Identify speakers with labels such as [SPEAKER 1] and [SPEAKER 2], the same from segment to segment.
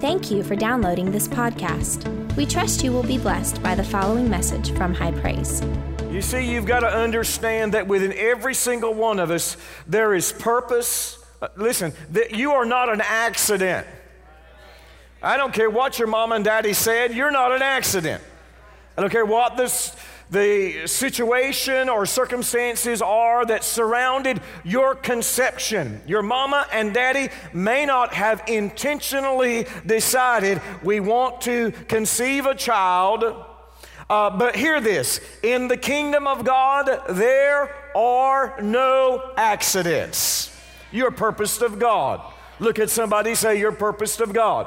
[SPEAKER 1] Thank you for downloading this podcast. We trust you will be blessed by the following message from High Praise.
[SPEAKER 2] You see, you've got to understand that within every single one of us, there is purpose. Listen, that you are not an accident. I don't care what your mom and daddy said, you're not an accident. I don't care what the situation or circumstances are that surrounded your conception. Your mama and daddy may not have intentionally decided we want to conceive a child, but hear this, in the kingdom of God, there are no accidents. You're purposed of God. Look at somebody, say you're purposed of God.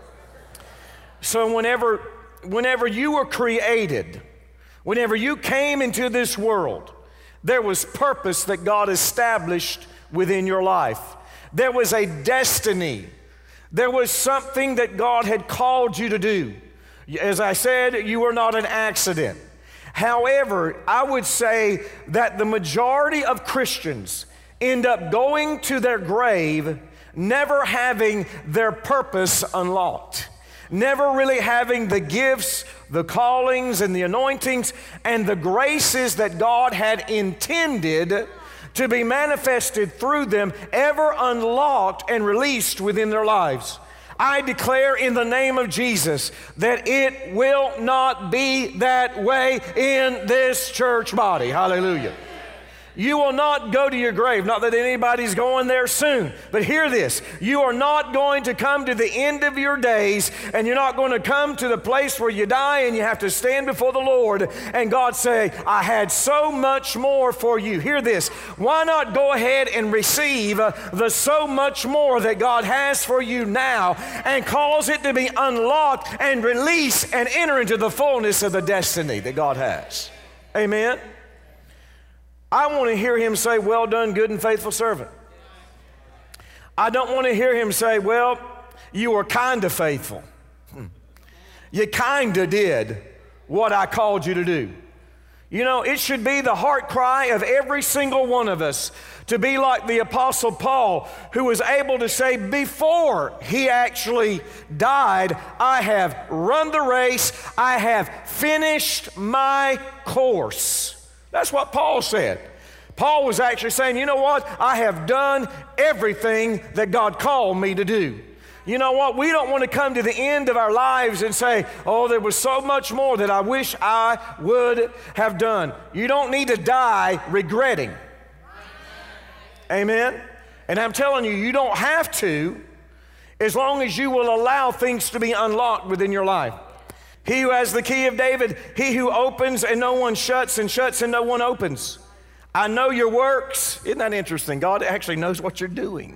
[SPEAKER 2] So whenever you were created, whenever you came into this world, there was purpose that God established within your life. There was a destiny. There was something that God had called you to do. As I said, you were not an accident. However, I would say that the majority of Christians end up going to their grave never having their purpose unlocked. Never really having the gifts, the callings, and the anointings, and the graces that God had intended to be manifested through them ever unlocked and released within their lives. I declare in the name of Jesus that it will not be that way in this church body. Hallelujah. You will not go to your grave, not that anybody's going there soon, but hear this, you are not going to come to the end of your days, and you're not going to come to the place where you die and you have to stand before the Lord and God say, I had so much more for you. Hear this, why not go ahead and receive the so much more that God has for you now and cause it to be unlocked and release and enter into the fullness of the destiny that God has. Amen. I want to hear him say, well done, good and faithful servant. I don't want to hear him say, well, you were kind of faithful. You kind of did what I called you to do. You know, it should be the heart cry of every single one of us to be like the Apostle Paul, who was able to say before he actually died, I have run the race, I have finished my course. That's what Paul said. Paul was actually saying, you know what? I have done everything that God called me to do. You know what? We don't want to come to the end of our lives and say, oh, there was so much more that I wish I would have done. You don't need to die regretting. Amen? And I'm telling you, you don't have to, as long as you will allow things to be unlocked within your life. He who has the key of David, he who opens and no one shuts, and shuts and no one opens. I know your works. Isn't that interesting? God actually knows what you're doing.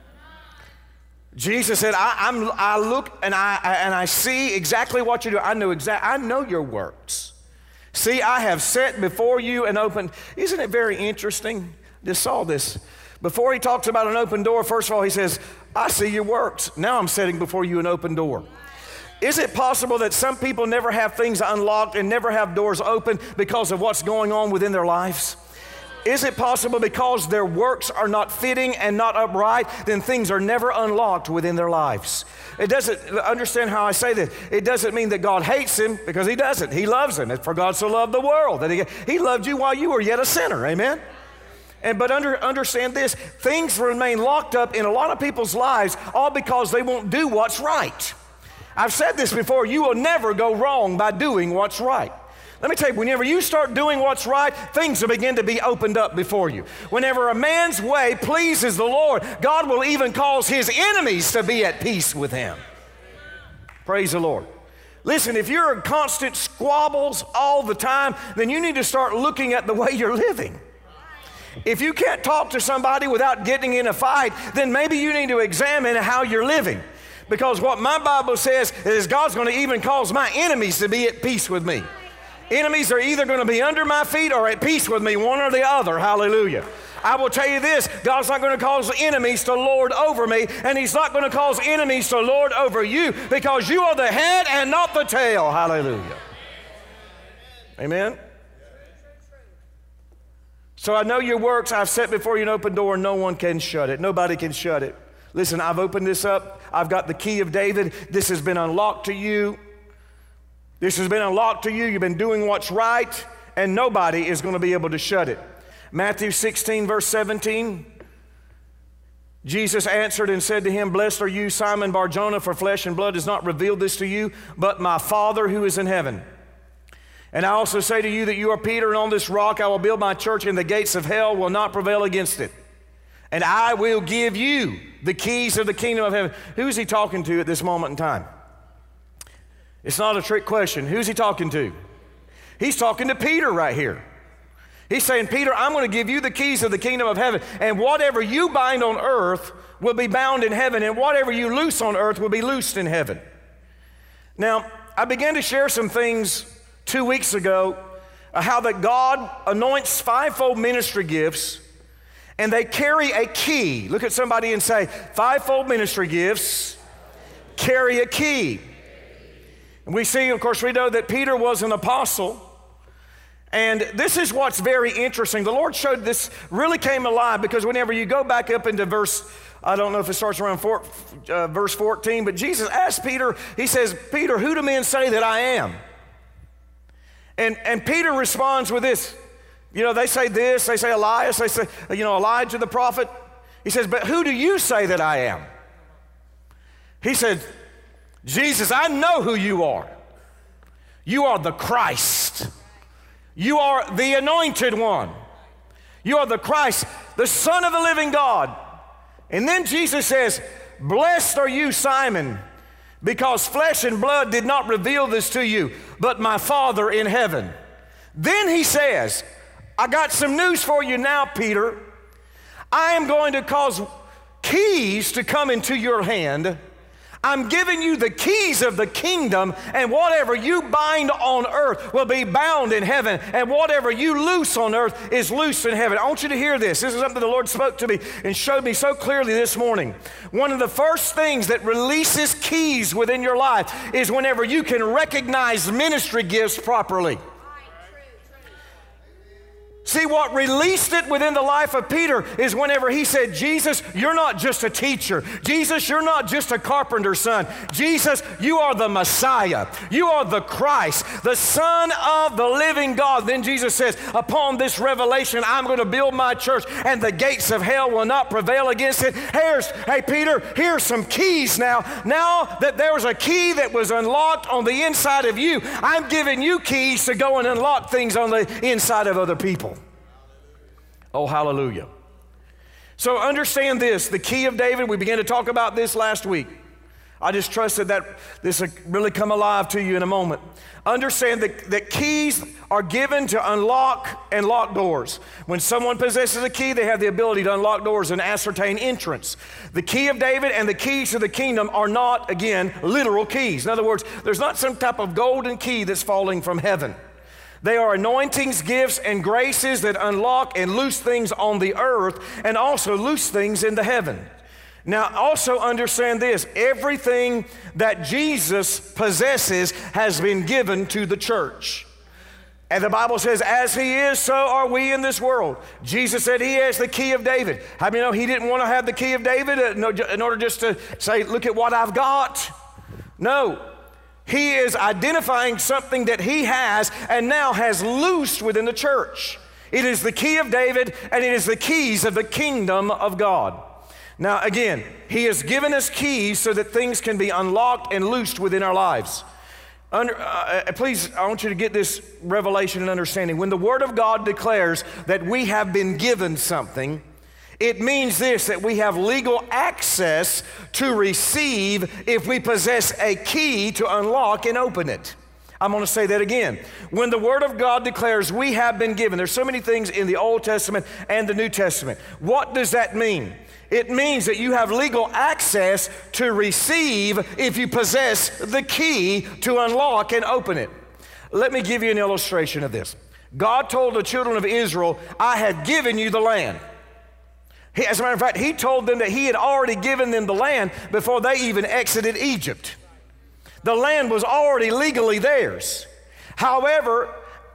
[SPEAKER 2] Jesus said, I look and I see exactly what you do. I know your works. See, I have set before you an open. Isn't it very interesting? Just saw this. Before he talks about an open door, first of all, he says, I see your works. Now I'm setting before you an open door. Is it possible that some people never have things unlocked and never have doors open because of what's going on within their lives? Is it possible because their works are not fitting and not upright, then things are never unlocked within their lives? It doesn't, understand how I say this, it doesn't mean that God hates him, because he doesn't. He loves him. For God so loved the world that he loved you while you were yet a sinner. Amen? But understand this, things remain locked up in a lot of people's lives all because they won't do what's right. I've said this before, you will never go wrong by doing what's right. Let me tell you, whenever you start doing what's right, things will begin to be opened up before you. Whenever a man's way pleases the Lord, God will even cause his enemies to be at peace with him. Praise the Lord. Listen, if you're in constant squabbles all the time, then you need to start looking at the way you're living. If you can't talk to somebody without getting in a fight, then maybe you need to examine how you're living. Because what my Bible says is God's going to even cause my enemies to be at peace with me. Enemies are either going to be under my feet or at peace with me, one or the other. Hallelujah. I will tell you this, God's not going to cause enemies to lord over me, and he's not going to cause enemies to lord over you, because you are the head and not the tail. Hallelujah. Amen. So I know your works. I've set before you an open door, and no one can shut it. Nobody can shut it. Listen, I've opened this up. I've got the key of David. This has been unlocked to you. This has been unlocked to you. You've been doing what's right, and nobody is going to be able to shut it. Matthew 16, verse 17. Jesus answered and said to him, "Blessed are you, Simon Bar-Jonah, for flesh and blood has not revealed this to you, but my Father who is in heaven. And I also say to you that you are Peter, and on this rock I will build my church, and the gates of hell will not prevail against it. And I will give you the keys of the kingdom of heaven." Who's he talking to at this moment in time? It's not a trick question. Who's he talking to? He's talking to Peter right here. He's saying, Peter, I'm going to give you the keys of the kingdom of heaven, and whatever you bind on earth will be bound in heaven, and whatever you loose on earth will be loosed in heaven. Now, I began to share some things 2 weeks ago, how that God anoints fivefold ministry gifts, and they carry a key. Look at somebody and say, fivefold ministry gifts carry a key. And we see, of course, we know that Peter was an apostle. And this is what's very interesting. The Lord showed this, really came alive, because whenever you go back up into verse, I don't know if it starts around verse 14, but Jesus asked Peter, he says, "Peter, who do men say that I am?" And Peter responds with this. You know, they say this, they say Elias, they say, Elijah the prophet. He says, "But who do you say that I am?" He said, "Jesus, I know who you are. You are the Christ. You are the anointed one. You are the Christ, the Son of the living God." And then Jesus says, "Blessed are you, Simon, because flesh and blood did not reveal this to you, but my Father in heaven." Then he says, "I got some news for you now, Peter. I am going to cause keys to come into your hand. I'm giving you the keys of the kingdom, and whatever you bind on earth will be bound in heaven, and whatever you loose on earth is loosed in heaven." I want you to hear this. This is something the Lord spoke to me and showed me so clearly this morning. One of the first things that releases keys within your life is whenever you can recognize ministry gifts properly. See, what released it within the life of Peter is whenever he said, "Jesus, you're not just a teacher. Jesus, you're not just a carpenter's son. Jesus, you are the Messiah. You are the Christ, the Son of the living God." Then Jesus says, "Upon this revelation, I'm going to build my church, and the gates of hell will not prevail against it." Hey, Peter, here's some keys now. Now that there was a key that was unlocked on the inside of you, I'm giving you keys to go and unlock things on the inside of other people. Oh, hallelujah. So understand this, the key of David, we began to talk about this last week. I just trusted that this will really come alive to you in a moment. Understand that keys are given to unlock and lock doors. When someone possesses a key, they have the ability to unlock doors and ascertain entrance. The key of David and the keys to the kingdom are not, again, literal keys. In other words, there's not some type of golden key that's falling from heaven. They are anointings, gifts, and graces that unlock and loose things on the earth and also loose things in the heaven. Now, also understand this. Everything that Jesus possesses has been given to the church. And the Bible says, as he is, so are we in this world. Jesus said he has the key of David. How many know he didn't want to have the key of David in order just to say, "Look at what I've got"? No. He is identifying something that he has and now has loosed within the church. It is the key of David, and it is the keys of the kingdom of God. Now again, he has given us keys so that things can be unlocked and loosed within our lives. Please, I want you to get this revelation and understanding. When the Word of God declares that we have been given something, it means this, that we have legal access to receive if we possess a key to unlock and open it. I'm going to say that again. When the Word of God declares we have been given, there's so many things in the Old Testament and the New Testament. What does that mean? It means that you have legal access to receive if you possess the key to unlock and open it. Let me give you an illustration of this. God told the children of Israel, "I had given you the land." As a matter of fact, he told them that he had already given them the land before they even exited Egypt. The land was already legally theirs. However,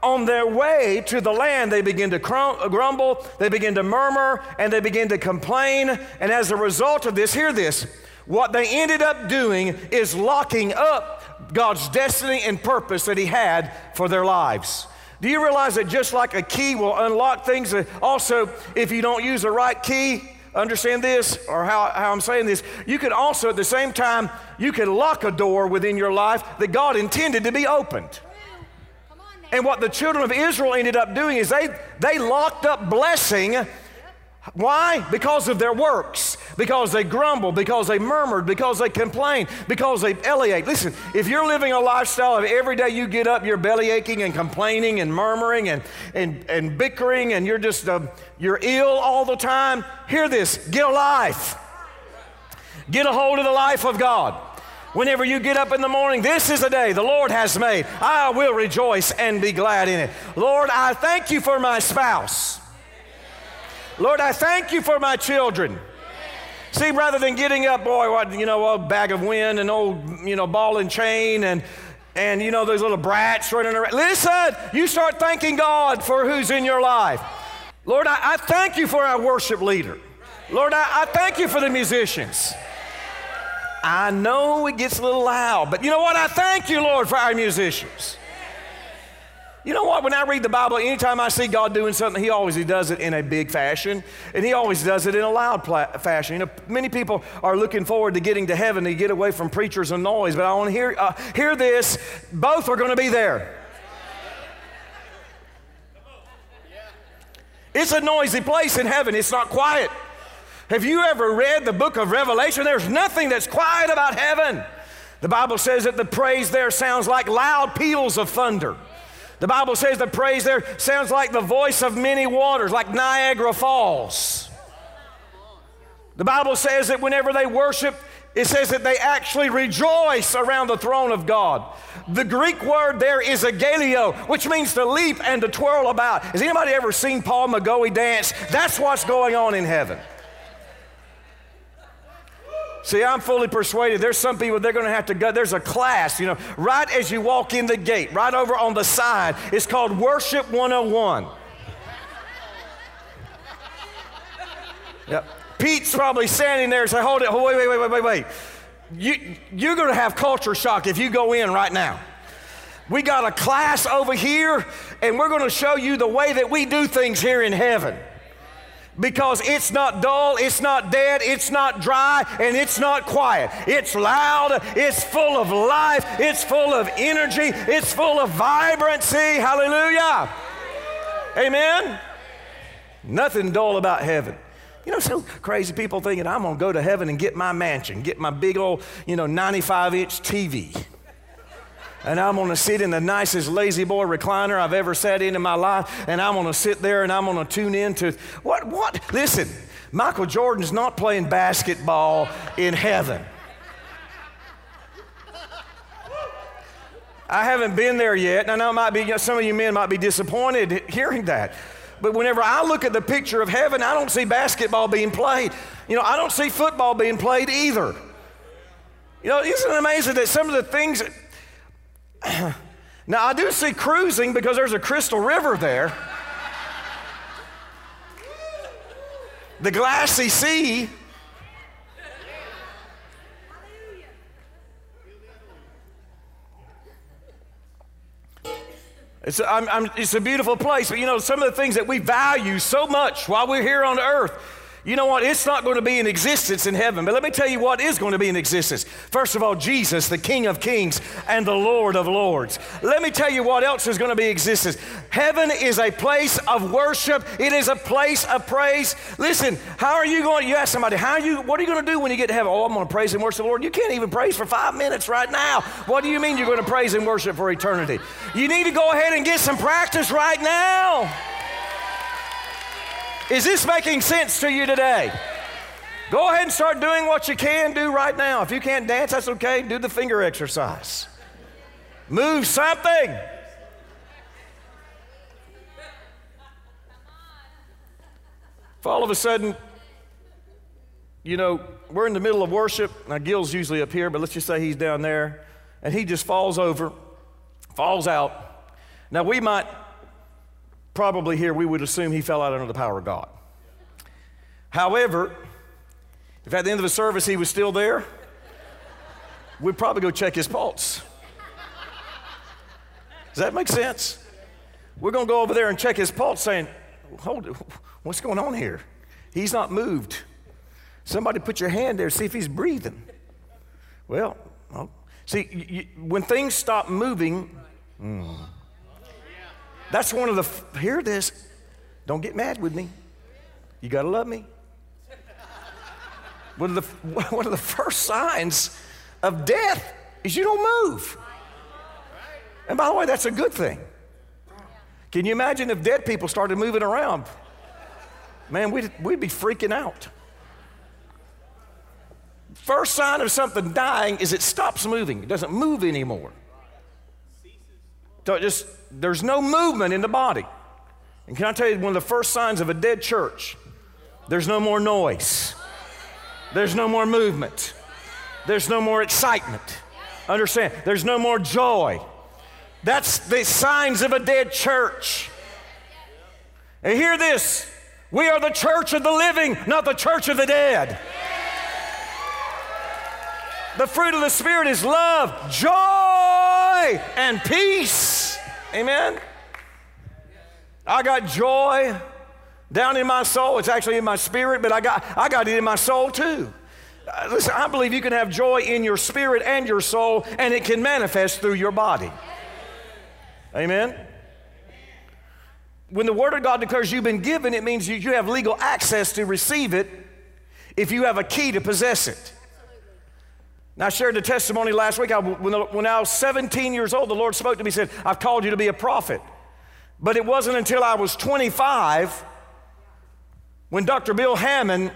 [SPEAKER 2] on their way to the land, they begin to grumble, they begin to murmur, and they begin to complain. And as a result of this, hear this, what they ended up doing is locking up God's destiny and purpose that He had for their lives. Do you realize that just like a key will unlock things, also if you don't use the right key, understand this, or how I'm saying this, you can also at the same time, you can lock a door within your life that God intended to be opened. And what the children of Israel ended up doing is they locked up blessing. Why? Because of their works, because they grumbled, because they murmured, because they complained, because they bellyached. Listen, if you're living a lifestyle of every day you get up, you're bellyaching and complaining and murmuring and bickering, and you're just, you're ill all the time, hear this, get a life. Get a hold of the life of God. Whenever you get up in the morning, this is a day the Lord has made. I will rejoice and be glad in it. Lord, I thank you for my spouse. Lord, I thank you for my children. See, rather than getting up, boy, a bag of wind and old, ball and chain and those little brats running around. Listen, you start thanking God for who's in your life. Lord, I thank you for our worship leader. Lord, I thank you for the musicians. I know it gets a little loud, but you know what? I thank you, Lord, for our musicians. You know what? When I read the Bible, anytime I see God doing something, He always does it in a big fashion, and He always does it in a loud fashion. Many people are looking forward to getting to heaven to get away from preachers and noise, but I want to hear this. Both are going to be there. It's a noisy place in heaven. It's not quiet. Have you ever read the book of Revelation? There's nothing that's quiet about heaven. The Bible says that the praise there sounds like loud peals of thunder. The Bible says the praise there sounds like the voice of many waters, like Niagara Falls. The Bible says that whenever they worship, it says that they actually rejoice around the throne of God. The Greek word there is agalio, which means to leap and to twirl about. Has anybody ever seen Paul McGoey dance? That's what's going on in heaven. See, I'm fully persuaded there's some people, they're going to have to go. There's a class, right as you walk in the gate, right over on the side. It's called Worship 101. Yep. Pete's probably standing there and say, hold it, wait. You're going to have culture shock if you go in right now. We got a class over here, and we're going to show you the way that we do things here in heaven. Because it's not dull, it's not dead, it's not dry, and it's not quiet. It's loud, it's full of life, it's full of energy, it's full of vibrancy. Hallelujah. Amen. Nothing dull about heaven. Some crazy people thinking, I'm going to go to heaven and get my mansion, get my big old, 95-inch TV. And I'm going to sit in the nicest lazy boy recliner I've ever sat in my life, and I'm going to sit there and I'm going to tune in to, what? Listen, Michael Jordan's not playing basketball in heaven. I haven't been there yet, and I know some of you men might be disappointed hearing that. But whenever I look at the picture of heaven, I don't see basketball being played. I don't see football being played either. Isn't it amazing that some of the things... Now, I do see cruising because there's a crystal river there. The glassy sea. It's a beautiful place, but some of the things that we value so much while we're here on earth, you know what? It's not going to be in existence in heaven. But let me tell you what is going to be in existence. First of all, Jesus, the King of Kings and the Lord of Lords. Let me tell you what else is going to be in existence. Heaven is a place of worship. It is a place of praise. Listen, you ask somebody, what are you going to do when you get to heaven? Oh, I'm going to praise and worship the Lord. You can't even praise for 5 minutes right now. What do you mean you're going to praise and worship for eternity? You need to go ahead and get some practice right now. Is this making sense to you today? Go ahead and start doing what you can do right now. If you can't dance, that's okay. Do the finger exercise. Move something. If all of a sudden, we're in the middle of worship. Now, Gil's usually up here, but let's just say he's down there, and he just falls over, falls out. Now, we might probably here we would assume he fell out under the power of God. However, if at the end of the service he was still there, we'd probably go check his pulse. Does that make sense? We're going to go over there and check his pulse saying, hold it, what's going on here? He's not moved. Somebody put your hand there, see if he's breathing. Well, see, when things stop moving, that's one of the, hear this, don't get mad with me. You got to love me. One of the first signs of death is you don't move. And by the way, that's a good thing. Can you imagine if dead people started moving around? Man, we'd be freaking out. First sign of something dying is it stops moving. It doesn't move anymore. So there's no movement in the body. And can I tell you, one of the first signs of a dead church, there's no more noise. There's no more movement. There's no more excitement. Understand? There's no more joy. That's the signs of a dead church. And hear this, we are the church of the living, not the church of the dead. The fruit of the Spirit is love, joy, and peace. Amen? I got joy down in my soul. It's actually in my spirit, but I got it in my soul too. Listen, I believe you can have joy in your spirit and your soul, and it can manifest through your body. Amen? When the Word of God declares you've been given, it means you have legal access to receive it if you have a key to possess it. Now, I shared the testimony last week. When I was 17 years old, the Lord spoke to me and said, I've called you to be a prophet. But it wasn't until I was 25 when Dr. Bill Hammond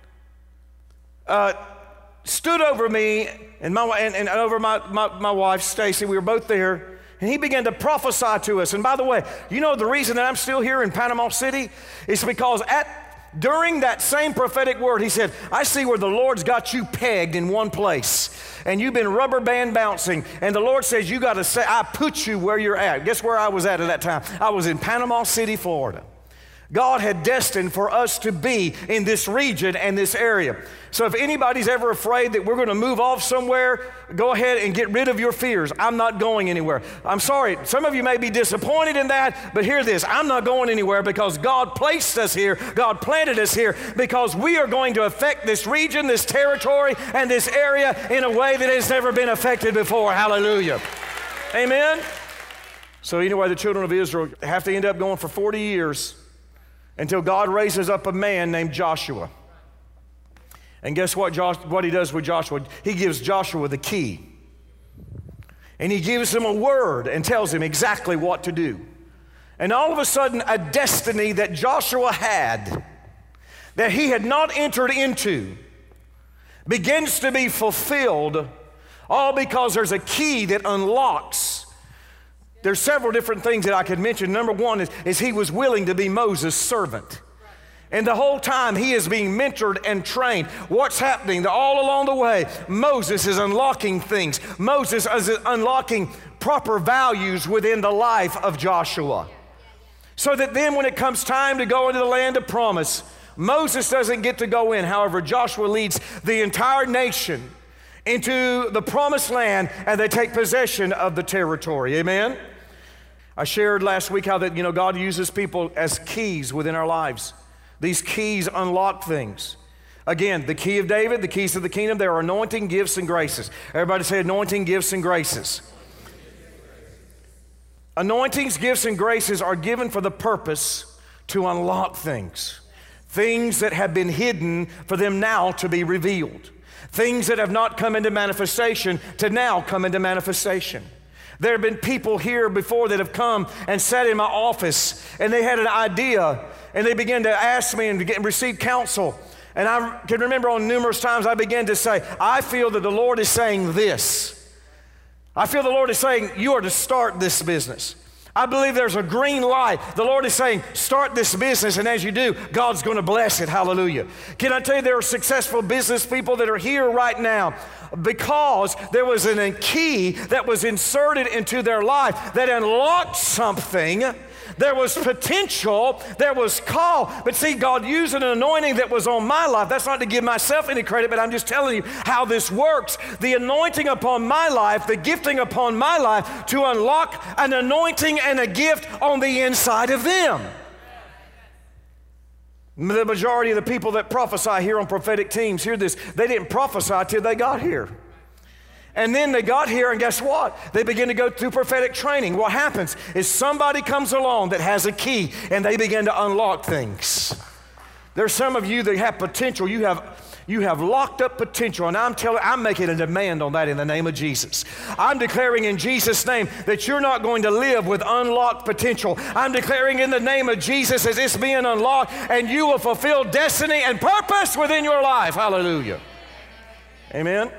[SPEAKER 2] stood over me and over my wife, Stacy. We were both there. And he began to prophesy to us. And by the way, you know the reason that I'm still here in Panama City is because during that same prophetic word, he said, I see where the Lord's got you pegged in one place. And you've been rubber band bouncing. And the Lord says, you got to say, I put you where you're at. Guess where I was at that time? I was in Panama City, Florida. God had destined for us to be in this region and this area. So if anybody's ever afraid that we're going to move off somewhere, go ahead and get rid of your fears. I'm not going anywhere. I'm sorry, some of you may be disappointed in that, but hear this, I'm not going anywhere because God placed us here, God planted us here, because we are going to affect this region, this territory, and this area in a way that has never been affected before. Hallelujah. Amen? So anyway, the children of Israel have to end up going for 40 years until God raises up a man named Joshua. And guess what he does with Joshua? He gives Joshua the key. And he gives him a word and tells him exactly what to do. And all of a sudden, a destiny that Joshua had, that he had not entered into, begins to be fulfilled, all because there's a key that unlocks. There's several different things that I could mention. Number one is he was willing to be Moses' servant. And the whole time he is being mentored and trained. What's happening? All along the way, Moses is unlocking things. Moses is unlocking proper values within the life of Joshua. So that then when it comes time to go into the land of promise, Moses doesn't get to go in. However, Joshua leads the entire nation into the promised land, and they take possession of the territory. Amen? I shared last week how that, God uses people as keys within our lives. These keys unlock things. Again, the key of David, the keys to the kingdom, there are anointing, gifts, and graces. Everybody say anointing, gifts, and graces. Anointings, gifts, and graces are given for the purpose to unlock things. Things that have been hidden for them now to be revealed. Things that have not come into manifestation to now come into manifestation. There have been people here before that have come and sat in my office, and they had an idea, and they began to ask me and receive counsel. And I can remember on numerous times I began to say, I feel that the Lord is saying this. I feel the Lord is saying, you are to start this business. I believe there's a green light. The Lord is saying, start this business, and as you do, God's going to bless it. Hallelujah. Can I tell you there are successful business people that are here right now because there was a key that was inserted into their life that unlocked something There was potential. There was call. But see, God used an anointing that was on my life. That's not to give myself any credit, but I'm just telling you how this works. The anointing upon my life, the gifting upon my life to unlock an anointing and a gift on the inside of them. The majority of the people that prophesy here on prophetic teams, hear this, they didn't prophesy till they got here. And then they got here, and guess what? They begin to go through prophetic training. What happens is somebody comes along that has a key, and they begin to unlock things. There's some of you that have potential. You have locked up potential, and I'm making a demand on that in the name of Jesus. I'm declaring in Jesus' name that you're not going to live with unlocked potential. I'm declaring in the name of Jesus as it's being unlocked, and you will fulfill destiny and purpose within your life. Hallelujah. Amen.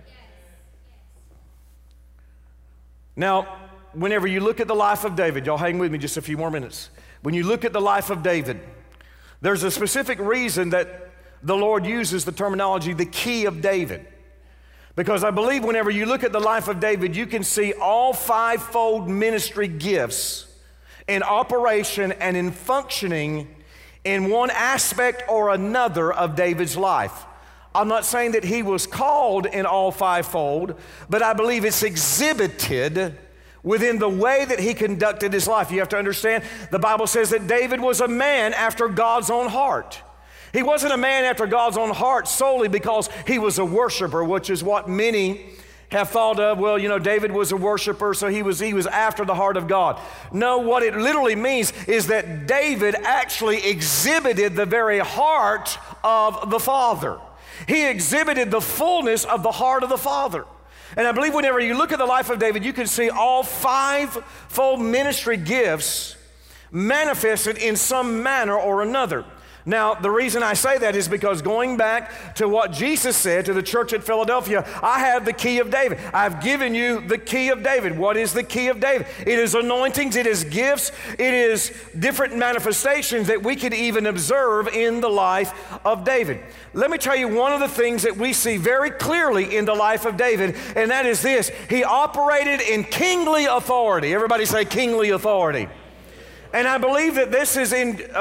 [SPEAKER 2] Now, whenever you look at the life of David, y'all hang with me just a few more minutes. When you look at the life of David, there's a specific reason that the Lord uses the terminology, the key of David. Because I believe whenever you look at the life of David, you can see all fivefold ministry gifts in operation and in functioning in one aspect or another of David's life. I'm not saying that he was called in all fivefold, but I believe it's exhibited within the way that he conducted his life. You have to understand, the Bible says that David was a man after God's own heart. He wasn't a man after God's own heart solely because he was a worshiper, which is what many have thought of. Well, you know, David was a worshiper, so he was after the heart of God. No, what it literally means is that David actually exhibited the very heart of the Father. He exhibited the fullness of the heart of the Father. And I believe whenever you look at the life of David, you can see all fivefold ministry gifts manifested in some manner or another. Now, the reason I say that is because going back to what Jesus said to the church at Philadelphia, I have the key of David. I've given you the key of David. What is the key of David? It is anointings, it is gifts, it is different manifestations that we could even observe in the life of David. Let me tell you one of the things that we see very clearly in the life of David, and that is this. He operated in kingly authority. Everybody say kingly authority. And I believe that this is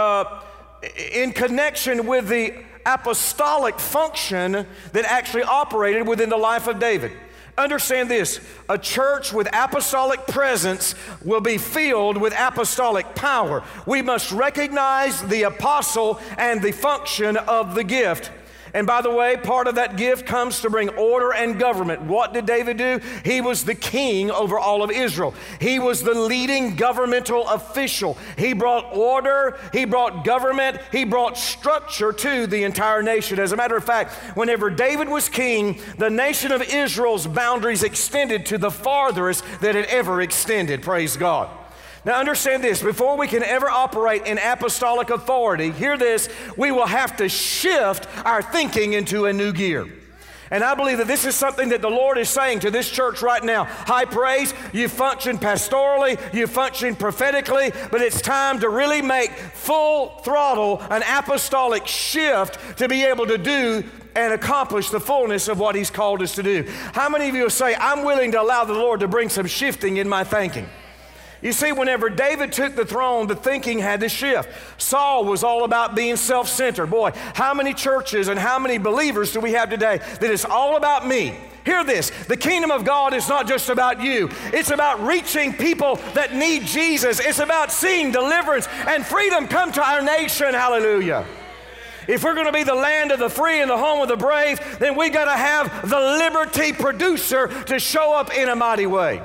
[SPEAKER 2] in connection with the apostolic function that actually operated within the life of David. Understand this, a church with apostolic presence will be filled with apostolic power. We must recognize the apostle and the function of the gift. And by the way, part of that gift comes to bring order and government. What did David do? He was the king over all of Israel. He was the leading governmental official. He brought order, he brought government, he brought structure to the entire nation. As a matter of fact, whenever David was king, the nation of Israel's boundaries extended to the farthest that it ever extended. Praise God. Now understand this, before we can ever operate in apostolic authority, hear this, we will have to shift our thinking into a new gear. And I believe that this is something that the Lord is saying to this church right now. High praise, you function pastorally, you function prophetically, but it's time to really make full throttle an apostolic shift to be able to do and accomplish the fullness of what He's called us to do. How many of you will say, I'm willing to allow the Lord to bring some shifting in my thinking? You see, whenever David took the throne, the thinking had to shift. Saul was all about being self-centered. Boy, how many churches and how many believers do we have today that it's all about me? Hear this, the kingdom of God is not just about you. It's about reaching people that need Jesus. It's about seeing deliverance and freedom come to our nation. Hallelujah. If we're going to be the land of the free and the home of the brave, then we got to have the liberty producer to show up in a mighty way.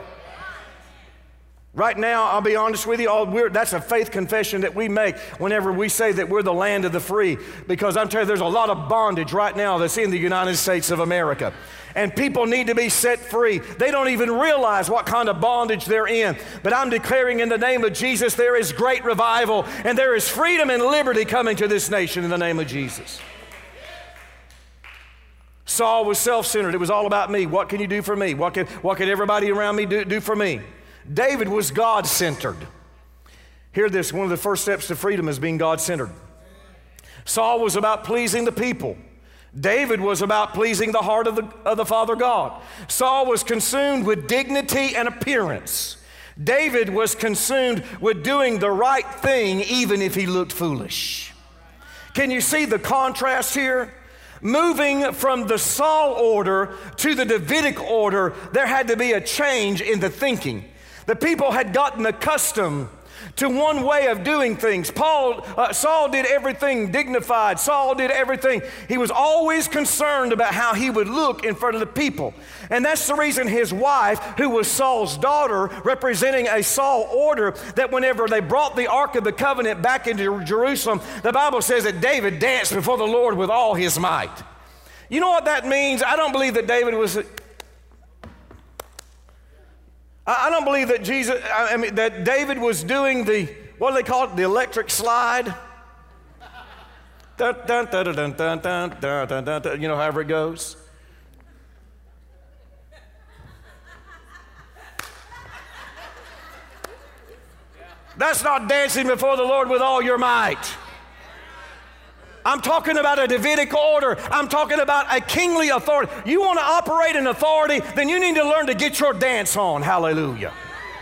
[SPEAKER 2] Right now, I'll be honest with you, that's a faith confession that we make whenever we say that we're the land of the free. Because I'm telling you, there's a lot of bondage right now that's in the United States of America. And people need to be set free. They don't even realize what kind of bondage they're in. But I'm declaring in the name of Jesus, there is great revival and there is freedom and liberty coming to this nation in the name of Jesus. Saul was self-centered. It was all about me. What can you do for me? What can everybody around me do for me? David was God-centered. Hear this, one of the first steps to freedom is being God-centered. Saul was about pleasing the people. David was about pleasing the heart of the Father God. Saul was consumed with dignity and appearance. David was consumed with doing the right thing even if he looked foolish. Can you see the contrast here? Moving from the Saul order to the Davidic order, there had to be a change in the thinking. The people had gotten accustomed to one way of doing things. Saul did everything dignified. Saul did everything. He was always concerned about how he would look in front of the people. And that's the reason his wife, who was Saul's daughter, representing a Saul order, that whenever they brought the Ark of the Covenant back into Jerusalem, the Bible says that David danced before the Lord with all his might. You know what that means? I don't believe that David was... I don't believe that that David was doing what do they call it? The electric slide? Dun, dun, dun, dun, dun, dun, dun, dun, dun, dun, you know, however it goes. That's not dancing before the Lord with all your might. I'm talking about a Davidic order. I'm talking about a kingly authority. You want to operate in authority, then you need to learn to get your dance on. Hallelujah.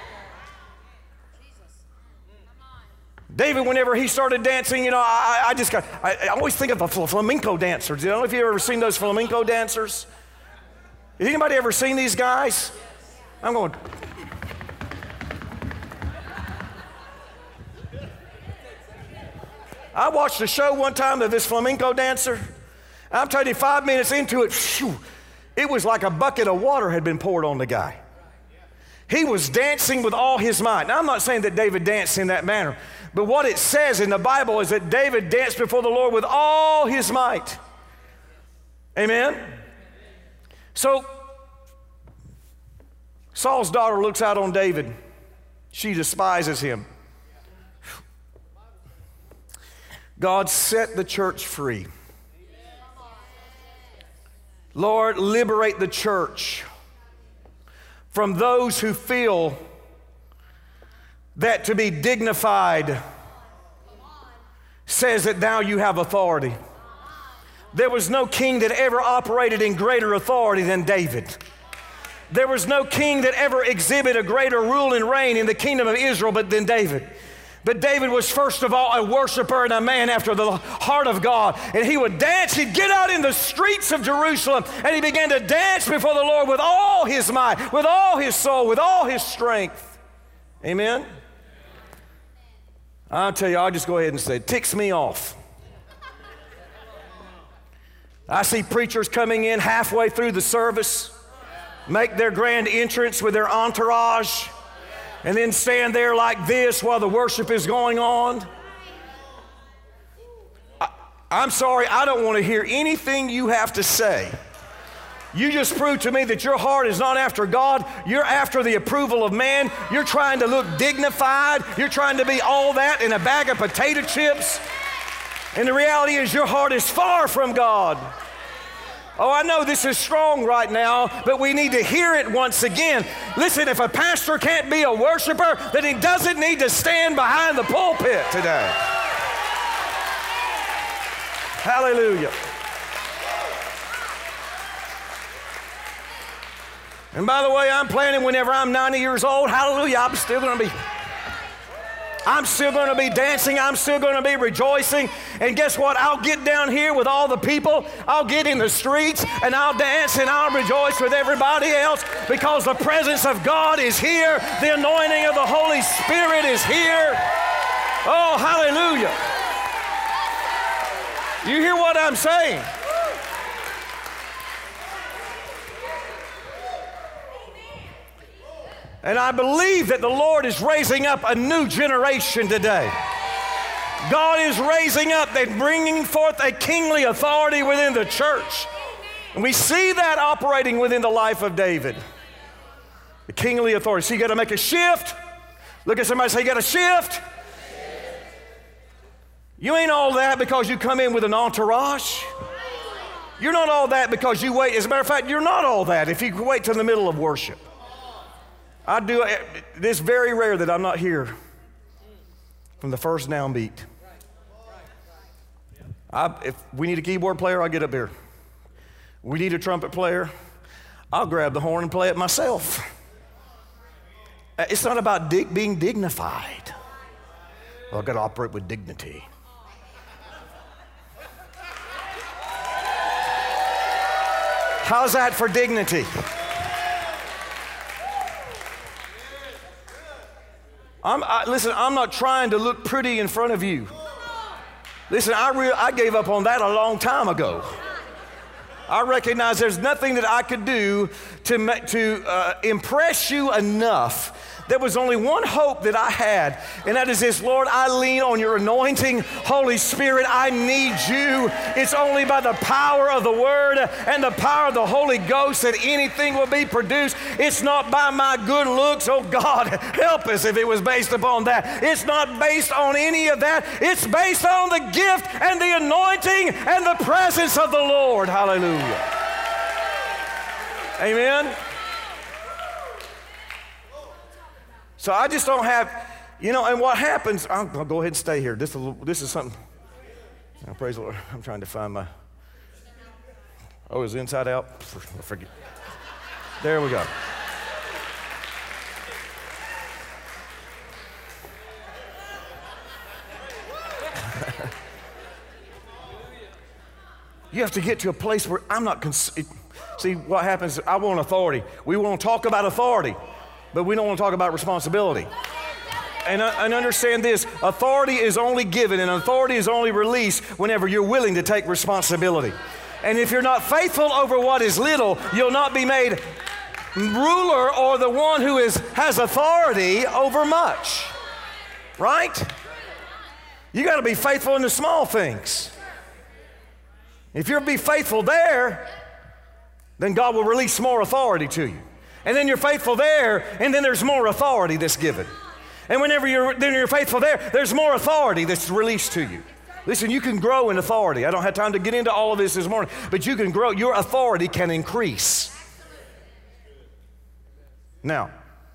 [SPEAKER 2] David, whenever he started dancing, you know, I always think of the flamenco dancers. I don't know if you've ever seen those flamenco dancers. Has anybody ever seen these guys? I'm going... I watched a show one time of this flamenco dancer. I'm telling you, 5 minutes into it, it was like a bucket of water had been poured on the guy. He was dancing with all his might. Now, I'm not saying that David danced in that manner, but what it says in the Bible is that David danced before the Lord with all his might. Amen? So, Saul's daughter looks out on David. She despises him. God set the church free. Lord, liberate the church from those who feel that to be dignified says that now you have authority. There was no king that ever operated in greater authority than David. There was no king that ever exhibited a greater rule and reign in the kingdom of Israel than David. But David was first of all a worshiper and a man after the heart of God. And he would dance. He'd get out in the streets of Jerusalem and he began to dance before the Lord with all his might, with all his soul, with all his strength. Amen? I'll tell you, I'll just go ahead and say, it ticks me off. I see preachers coming in halfway through the service, make their grand entrance with their entourage, and then stand there like this while the worship is going on. I'm sorry, I don't want to hear anything you have to say. You just proved to me that your heart is not after God. You're after the approval of man. You're trying to look dignified. You're trying to be all that in a bag of potato chips. And the reality is your heart is far from God. Oh, I know this is strong right now, but we need to hear it once again. Listen, if a pastor can't be a worshiper, then he doesn't need to stand behind the pulpit today. Hallelujah. And by the way, I'm planning whenever I'm 90 years old, hallelujah, I'm still going to be dancing. I'm still going to be rejoicing. And guess what? I'll get down here with all the people. I'll get in the streets and I'll dance and I'll rejoice with everybody else because the presence of God is here. The anointing of the Holy Spirit is here. Oh, hallelujah. You hear what I'm saying? And I believe that the Lord is raising up a new generation today. God is raising up and bringing forth a kingly authority within the church. And we see that operating within the life of David. The kingly authority. So you got to make a shift. Look at somebody and say, you got to shift. You ain't all that because you come in with an entourage. You're not all that because you wait. As a matter of fact, you're not all that if you wait till the middle of worship. It's very rare that I'm not here from the first downbeat. If we need a keyboard player, I'll get up here. We need a trumpet player, I'll grab the horn and play it myself. It's not about being dignified. Well, I've got to operate with dignity. How's that for dignity? Listen, I'm not trying to look pretty in front of you. Listen, I gave up on that a long time ago. I recognize there's nothing that I could do to impress you enough. There was only one hope that I had, and that is this: Lord, I lean on your anointing. Holy Spirit, I need you. It's only by the power of the Word and the power of the Holy Ghost that anything will be produced. It's not by my good looks. Oh God, help us if it was based upon that. It's not based on any of that. It's based on the gift and the anointing and the presence of the Lord. Hallelujah. Amen. So I just don't have, and what happens, I'll go ahead and stay here. This is something, praise the Lord, I'm trying to find my, is it inside out? Forget. There we go. You have to get to a place where I'm not, see what happens, I want authority. We want to talk about authority, but we don't want to talk about responsibility. And understand this, authority is only given and authority is only released whenever you're willing to take responsibility. And if you're not faithful over what is little, you'll not be made ruler or the one who has authority over much. Right? You got to be faithful in the small things. If you'll be faithful there, then God will release more authority to you. And then you're faithful there, and then there's more authority that's given. And whenever you're faithful there, there's more authority that's released to you. Listen, you can grow in authority. I don't have time to get into all of this morning, but you can grow. Your authority can increase. Now,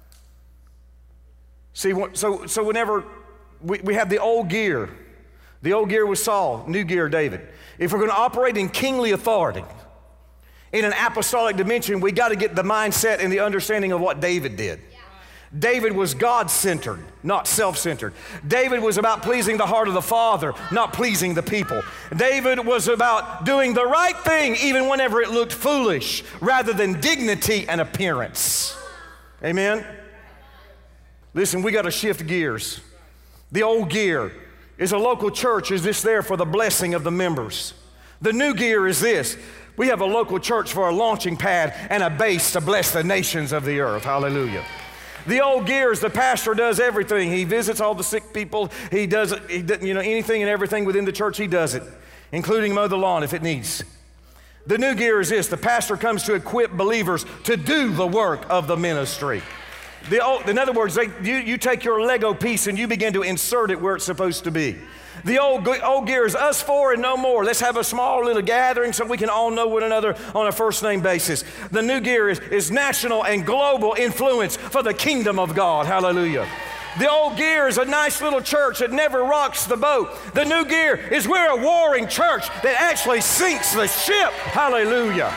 [SPEAKER 2] see, so whenever we have the old gear was Saul, new gear David. If we're going to operate in kingly authority, in an apostolic dimension, we got to get the mindset and the understanding of what David did. David was God-centered, not self-centered. David was about pleasing the heart of the Father, not pleasing the people. David was about doing the right thing even whenever it looked foolish, rather than dignity and appearance. Amen? Listen, we got to shift gears. The old gear is a local church is this there for the blessing of the members. The new gear is this: we have a local church for a launching pad and a base to bless the nations of the earth. Hallelujah. The old gear is the pastor does everything. He visits all the sick people. He does anything and everything within the church, he does it, including mow the lawn if it needs. The new gear is this: the pastor comes to equip believers to do the work of the ministry. In other words, you take your Lego piece and you begin to insert it where it's supposed to be. The old gear is us four and no more. Let's have a small little gathering so we can all know one another on a first name basis. The new gear is national and global influence for the kingdom of God. Hallelujah. The old gear is a nice little church that never rocks the boat. The new gear is we're a warring church that actually sinks the ship. Hallelujah.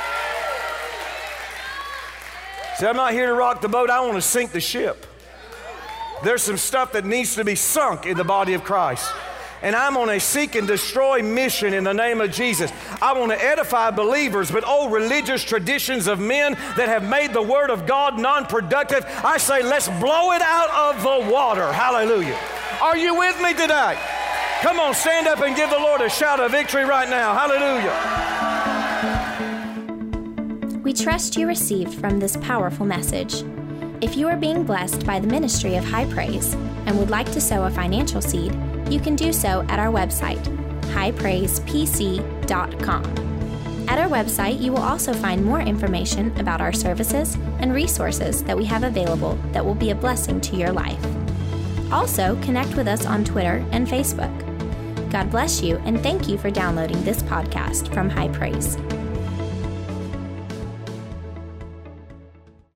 [SPEAKER 2] See, I'm not here to rock the boat. I want to sink the ship. There's some stuff that needs to be sunk in the body of Christ. And I'm on a seek and destroy mission in the name of Jesus. I want to edify believers, but old religious traditions of men that have made the Word of God non-productive, I say let's blow it out of the water. Hallelujah. Are you with me today? Come on, stand up and give the Lord a shout of victory right now. Hallelujah.
[SPEAKER 1] We trust you received from this powerful message. If you are being blessed by the ministry of High Praise and would like to sow a financial seed, you can do so at our website, highpraisepc.com. At our website, you will also find more information about our services and resources that we have available that will be a blessing to your life. Also, connect with us on Twitter and Facebook. God bless you, and thank you for downloading this podcast from High Praise.